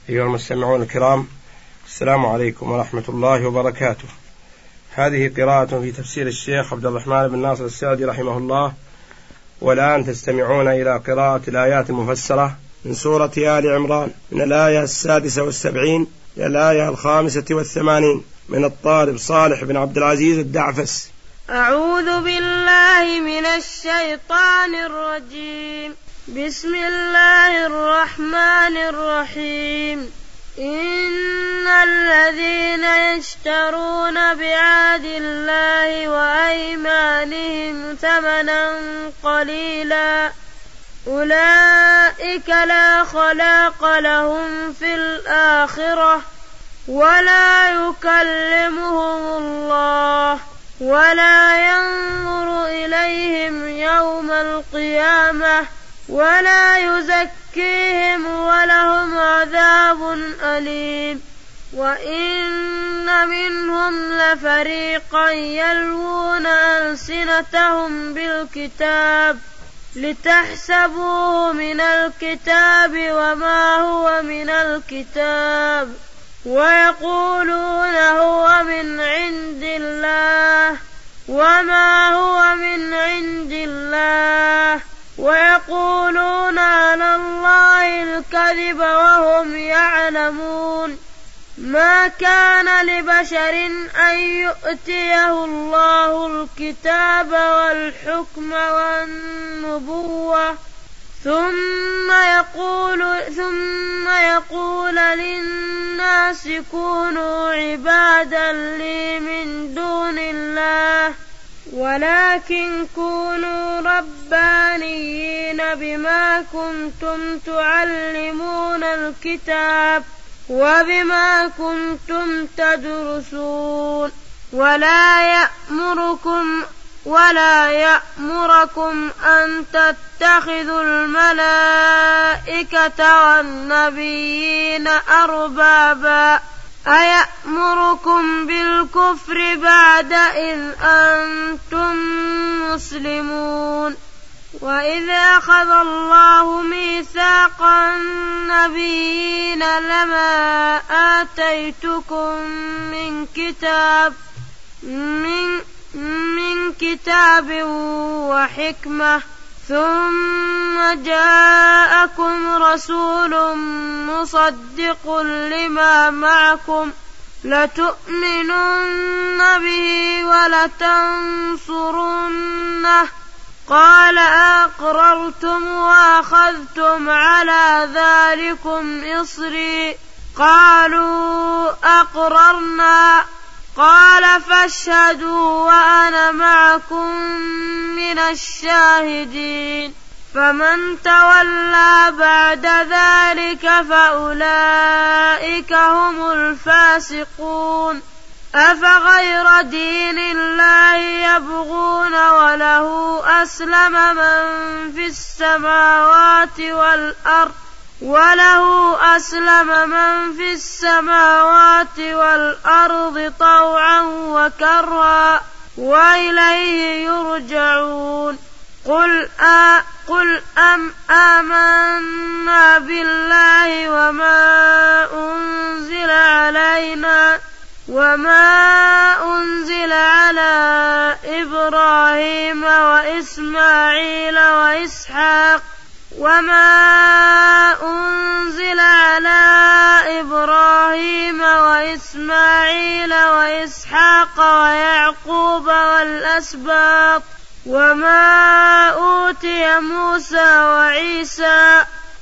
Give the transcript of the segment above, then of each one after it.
أيها المستمعون الكرام، السلام عليكم ورحمة الله وبركاته. هذه قراءة في تفسير الشيخ عبد الرحمن بن ناصر السعدي رحمه الله، والآن تستمعون إلى قراءة الآيات المفسرة من سورة آل عمران من الآية 76 إلى الآية 85 من الطالب صالح بن عبد العزيز الدعفس. أعوذ بالله من الشيطان الرجيم. بسم الله الرحمن الرحيم. إن الذين يشترون بعهد الله وأيمانهم ثمنا قليلا أولئك لا خلاق لهم في الآخرة ولا يكلمهم الله ولا ينظر إليهم يوم القيامة ولا يزكيهم ولهم عذاب أليم. وإن منهم لفريقا يلوون ألسنتهم بالكتاب لتحسبوه من الكتاب وما هو من الكتاب ويقولون هو من عند الله وما هو من عند الله ويقولون على الله الكذب وهم يعلمون. ما كان لبشر أن يؤتيه الله الكتاب والحكم والنبوة ثم يقول للناس كونوا عبادا لي من دون الله ولكن كونوا ربانيين بما كنتم تعلمون الكتاب وبما كنتم تدرسون. ولا يأمركم أن تتخذوا الملائكة والنبيين أربابا أيأمركم بالكفر بعد إذ أنتم مسلمون. وإذ أخذ الله ميثاق النبيين لما آتيتكم من كتاب وحكمة ثم جاءكم رسول مصدق لما معكم لتؤمنن به ولتنصرنه قال أقررتم وأخذتم على ذلكم إصري قالوا أقررنا قال فاشهدوا وأنا معكم من الشاهدين. فمن تولى بعد ذلك فأولئك هم الفاسقون. أفغير دين الله يبغون وله أسلم من في السماوات والأرض طوعا وكرها وإليه يرجعون. قل آمنا بالله وما أنزل على إبراهيم وإسماعيل وإسحاق ويعقوب والأسباط وما أوتي موسى وعيسى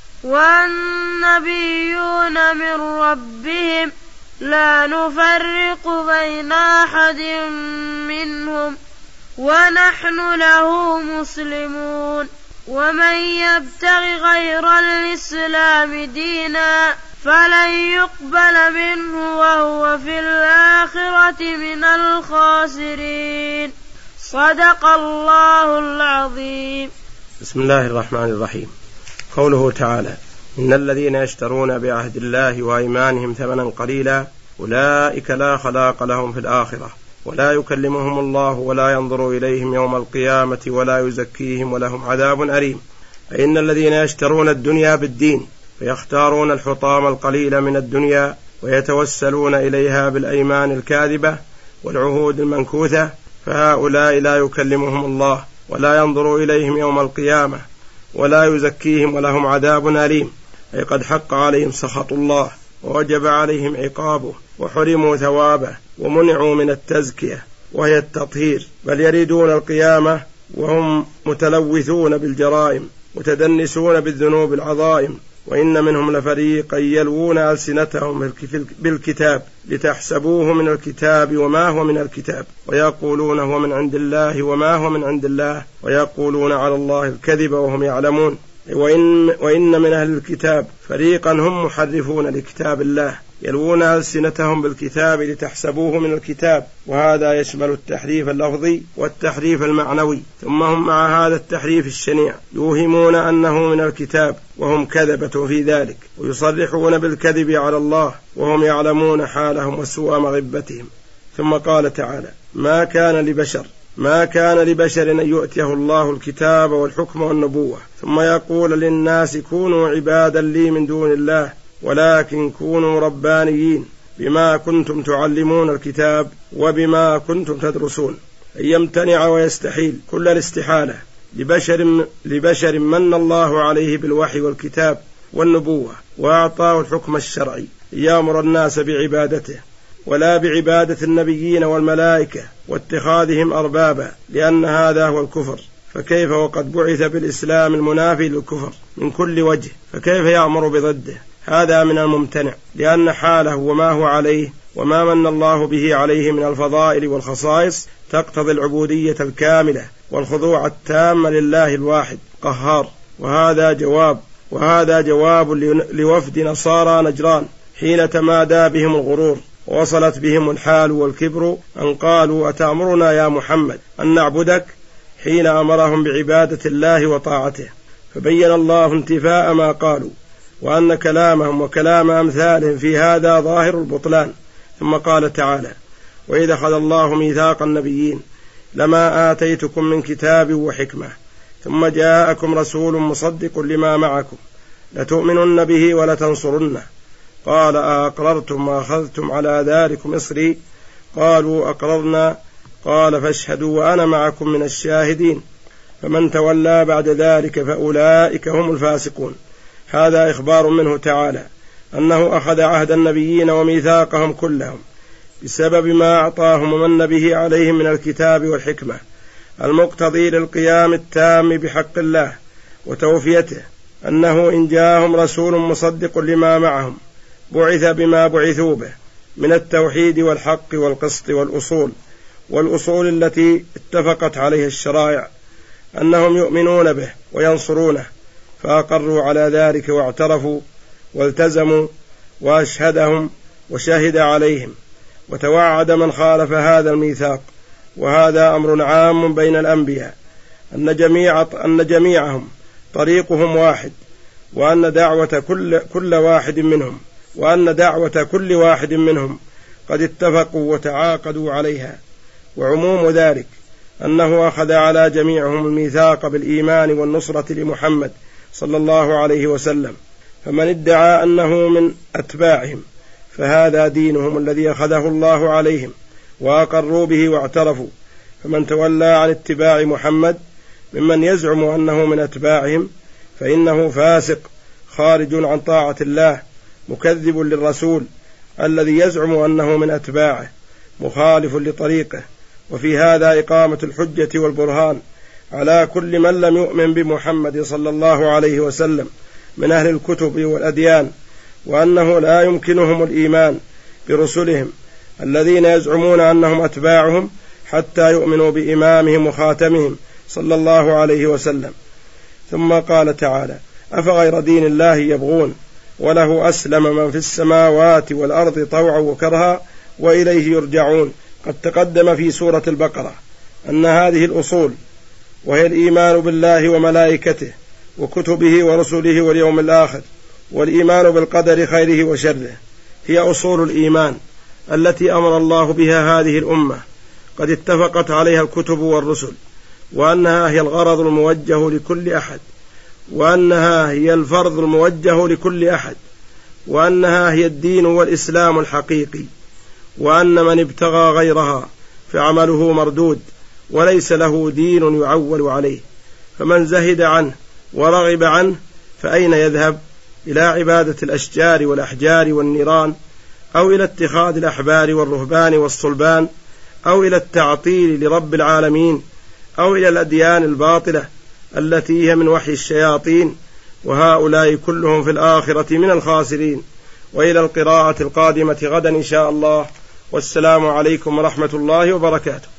والنبيون من ربهم لا نفرق بين أحد منهم ونحن له مسلمون. ومن يبتغ غير الإسلام دينا فلن يقبل منه وهو في الآخرة من الخاسرين. صدق الله العظيم. بسم الله الرحمن الرحيم. قوله تعالى: إن الذين يشترون بعهد الله وأيمانهم ثمنا قليلا أولئك لا خلاق لهم في الآخرة ولا يكلمهم الله ولا ينظر إليهم يوم القيامة ولا يزكيهم ولهم عذاب أليم. فإن الذين يشترون الدنيا بالدين فيختارون الحطام القليل من الدنيا ويتوسلون إليها بالأيمان الكاذبة والعهود المنكوثة، فهؤلاء لا يكلمهم الله ولا ينظر إليهم يوم القيامة ولا يزكيهم ولهم عذاب أليم، أي قد حق عليهم سخط الله ووجب عليهم عقابه وحرموا ثوابه ومنعوا من التزكية وهي التطهير، بل يريدون القيامة وهم متلوثون بالجرائم متدنسون بالذنوب العظائم. وإن منهم لفريقا يلوون ألسنتهم بالكتاب لتحسبوه من الكتاب وما هو من الكتاب ويقولون هو من عند الله وما هو من عند الله ويقولون على الله الكذب وهم يعلمون. وإن من أهل الكتاب فريقا هم محرفون لكتاب الله يلوون ألسنتهم بالكتاب لتحسبوه من الكتاب، وهذا يشمل التحريف اللفظي والتحريف المعنوي، ثم هم مع هذا التحريف الشنيع يوهمون أنه من الكتاب وهم كذبة في ذلك، ويصرحون بالكذب على الله وهم يعلمون حالهم وسوء مغبتهم. ثم قال تعالى: ما كان لبشر أن يؤتيه الله الكتاب والحكم والنبوة ثم يقول للناس كونوا عبادا لي من دون الله ولكن كونوا ربانيين بما كنتم تعلمون الكتاب وبما كنتم تدرسون. أن يمتنع ويستحيل كل الاستحالة لبشر من الله عليه بالوحي والكتاب والنبوة وأعطاه الحكم الشرعي يأمر الناس بعبادته ولا بعبادة النبيين والملائكة واتخاذهم أربابا، لأن هذا هو الكفر. فكيف وقد بعث بالإسلام المنافي للكفر من كل وجه، فكيف يأمر بضده؟ هذا من الممتنع، لأن حاله وما هو عليه وما من الله به عليه من الفضائل والخصائص تقتضي العبودية الكاملة والخضوع التام لله الواحد قهار. وهذا جواب لوفد نصارى نجران حين تمادى بهم الغرور ووصلت بهم الحال والكبر أن قالوا: أتأمرنا يا محمد أن نعبدك، حين أمرهم بعبادة الله وطاعته. فبين الله انتفاء ما قالوا وأن كلامهم وكلام أمثالهم في هذا ظاهر البطلان. ثم قال تعالى: وإذا أخذ الله ميثاق النبيين لما آتيتكم من كتاب وحكمة ثم جاءكم رسول مصدق لما معكم لتؤمنن به ولتنصرنه قال: أأقررتم وأخذتم على ذلكم إصري؟ قالوا: أقررنا. قال: فاشهدوا وأنا معكم من الشاهدين. فمن تولى بعد ذلك فأولئك هم الفاسقون. هذا إخبار منه تعالى أنه أخذ عهد النبيين وميثاقهم كلهم بسبب ما أعطاهم ومن به عليهم من الكتاب والحكمة المقتضي للقيام التام بحق الله وتوفيته، أنه إن جاءهم رسول مصدق لما معهم بعث بما بعثوا به من التوحيد والحق والقسط والأصول التي اتفقت عليها الشرائع، أنهم يؤمنون به وينصرونه، فأقروا على ذلك واعترفوا والتزموا وأشهدهم وشهد عليهم وتوعد من خالف هذا الميثاق. وهذا أمر عام بين الأنبياء أن جميعهم طريقهم واحد، وأن دعوة كل واحد منهم قد اتفقوا وتعاقدوا عليها. وعموم ذلك أنه أخذ على جميعهم الميثاق بالإيمان والنصرة لمحمد صلى الله عليه وسلم، فمن ادعى أنه من أتباعهم فهذا دينهم الذي أخذه الله عليهم وأقروا به واعترفوا. فمن تولى عن اتباع محمد ممن يزعم أنه من أتباعهم فإنه فاسق خارج عن طاعة الله مكذب للرسول الذي يزعم أنه من أتباعه مخالف لطريقه. وفي هذا إقامة الحجة والبرهان على كل من لم يؤمن بمحمد صلى الله عليه وسلم من أهل الكتب والأديان، وأنه لا يمكنهم الإيمان برسلهم الذين يزعمون أنهم أتباعهم حتى يؤمنوا بإمامهم وخاتمهم صلى الله عليه وسلم. ثم قال تعالى: أفغير دين الله يبغون وله أسلم من في السماوات والأرض طوعا وكرها وإليه يرجعون. قد تقدم في سورة البقرة أن هذه الأصول، وهي الإيمان بالله وملائكته وكتبه ورسله واليوم الآخر والإيمان بالقدر خيره وشره، هي أصول الإيمان التي أمر الله بها هذه الأمة قد اتفقت عليها الكتب والرسل، وأنها هي الغرض الموجه لكل أحد، وأنها هي الفرض الموجه لكل أحد، وأنها هي الدين والإسلام الحقيقي، وأن من ابتغى غيرها فعمله مردود وليس له دين يعول عليه. فمن زهد عنه ورغب عنه فأين يذهب؟ إلى عبادة الأشجار والأحجار والنيران، أو إلى اتخاذ الأحبار والرهبان والصلبان، أو إلى التعطيل لرب العالمين، أو إلى الأديان الباطلة التي هي من وحي الشياطين، وهؤلاء كلهم في الآخرة من الخاسرين. وإلى القراءة القادمة غدا إن شاء الله، والسلام عليكم ورحمة الله وبركاته.